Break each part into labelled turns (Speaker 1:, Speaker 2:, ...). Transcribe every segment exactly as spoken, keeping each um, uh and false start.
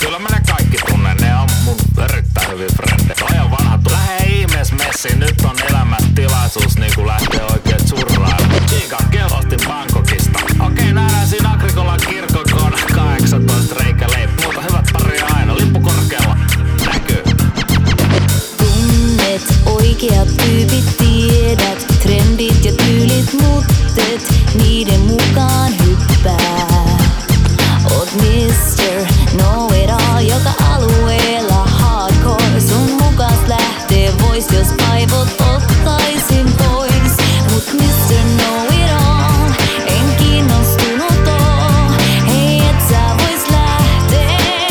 Speaker 1: Kyllä mä ne kaikki tunnen, ne on mun erittäin hyviä frendejä. Ajan vanha, lähde ihmees messiin, nyt on elämässä tilaisuus niinku lähtee oikein surrailemaan. Kiikan kelostin Bangkokista. Okei, nähdään siinä Agrikolan kirkon kohdalla kahdeksantoista reikäleipä. Muuta hyvät pari aina, lippu korkealla. Näkyy.
Speaker 2: Tunnet oikeat tyypit, tiedät trendit ja tyylit, muttet niiden mukaan hyppää. Oot mister Know-it-all, joka alueella hardcore. Sun mukas lähtee vois, jos kaivot ottaisin pois. Mut mister Know-it-all, en kiinnostunut oo. Hei, et sä vois lähtee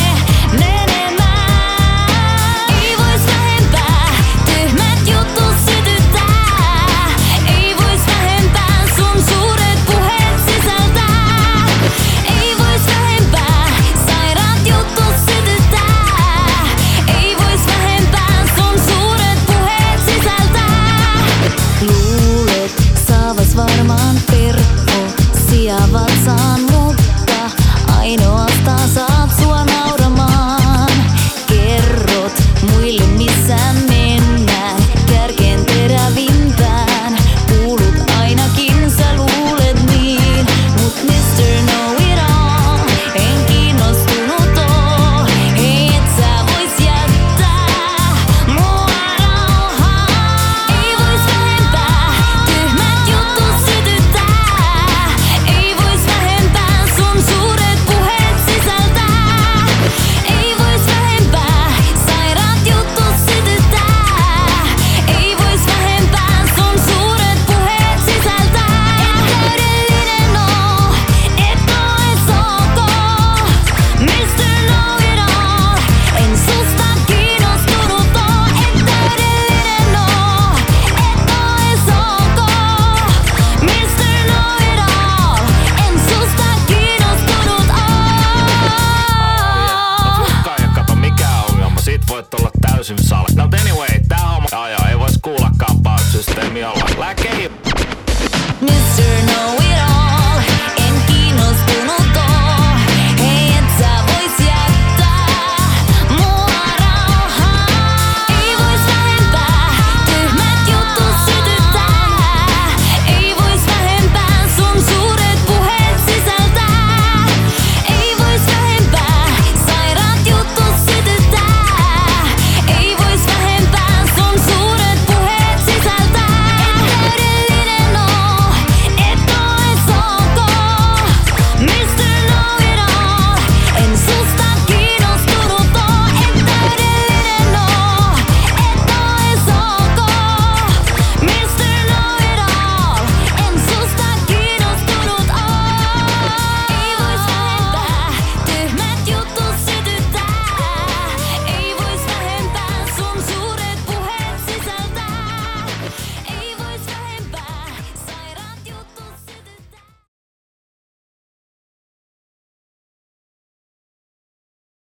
Speaker 2: menemään. Ei vois vähempää, tyhmät jutut sytyttää. Ei vois vähempää, sun suuret puheet sisältää. Ei vois vähempää, sairaat jutut sytyttää. Ei vois vähempää, sun suuret puheet sisältää. Luulet saavas varmaan perho sijaa vatsaan, mutta ainoastaan saat sua nauramaan. Kerrot muille missä mennään, kärkeen terävimpään. Kuulut ainakin sä luulet niin, mut mister Know-it-all, en kiinnostunut oo. Hei, et sä vois jättää mua rauhaan. Ei vois vähempää, tyhmät jutut sytyttää. Ei vois vähempää, sun suuret puheet sisältää. Ei vois vähempää, sairaat jutut sytyttää. Ei vois vähempää, sun suuret puheet sisältää. Et täydellinen oo, et oo ees ok. mister Know-it-all, en susta kiinnostunut oo. Et täydellinen oo, et oo ees ok. mister Know-it-all, en susta kiinnostunut oo.
Speaker 1: Mut kai ja kato mikä ongelma, sit voit olla täysin salaa.